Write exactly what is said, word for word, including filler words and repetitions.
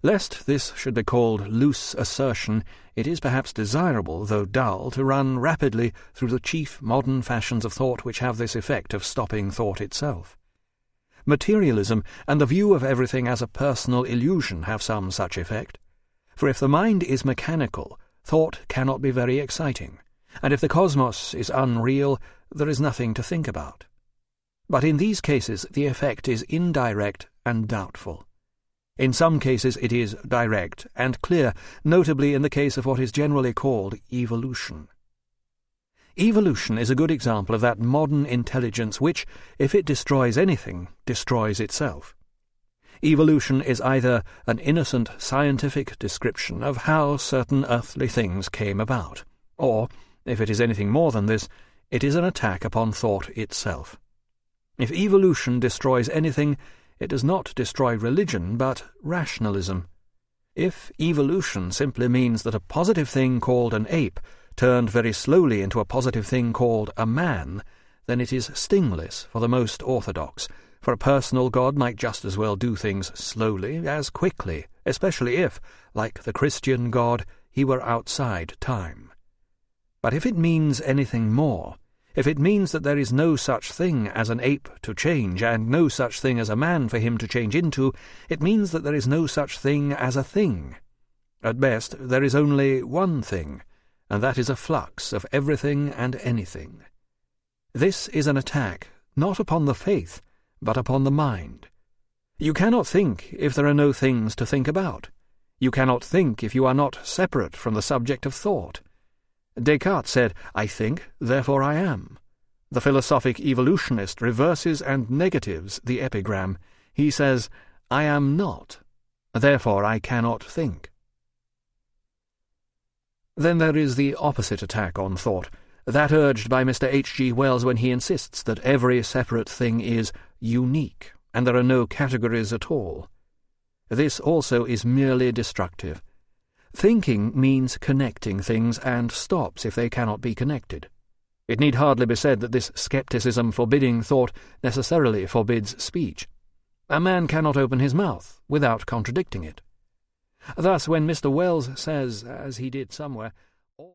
Lest this should be called loose assertion, it is perhaps desirable, though dull, to run rapidly through the chief modern fashions of thought which have this effect of stopping thought itself. Materialism and the view of everything as a personal illusion have some such effect. For if the mind is mechanical, thought cannot be very exciting, and if the cosmos is unreal, there is nothing to think about. But in these cases the effect is indirect and doubtful. In some cases it is direct and clear, notably in the case of what is generally called evolution. Evolution is a good example of that modern intelligence which, if it destroys anything, destroys itself. Evolution is either an innocent scientific description of how certain earthly things came about, or, if it is anything more than this, it is an attack upon thought itself. If evolution destroys anything, it does not destroy religion, but rationalism. If evolution simply means that a positive thing called an ape turned very slowly into a positive thing called a man, then it is stingless for the most orthodox, for a personal God might just as well do things slowly as quickly, especially if, like the Christian God, he were outside time. But if it means anything more, if it means that there is no such thing as an ape to change, and no such thing as a man for him to change into, it means that there is no such thing as a thing. At best, there is only one thing, and that is a flux of everything and anything. This is an attack, not upon the faith, but upon the mind. You cannot think if there are no things to think about. You cannot think if you are not separate from the subject of thought. Descartes said, "I think, therefore I am." The philosophic evolutionist reverses and negatives the epigram. He says, "I am not, therefore I cannot think." Then there is the opposite attack on thought, that urged by Mister H G Wells when he insists that every separate thing is unique, and there are no categories at all. This also is merely destructive. Thinking means connecting things, and stops if they cannot be connected. It need hardly be said that this scepticism forbidding thought necessarily forbids speech. A man cannot open his mouth without contradicting it. Thus, when Mister Wells says, as he did somewhere,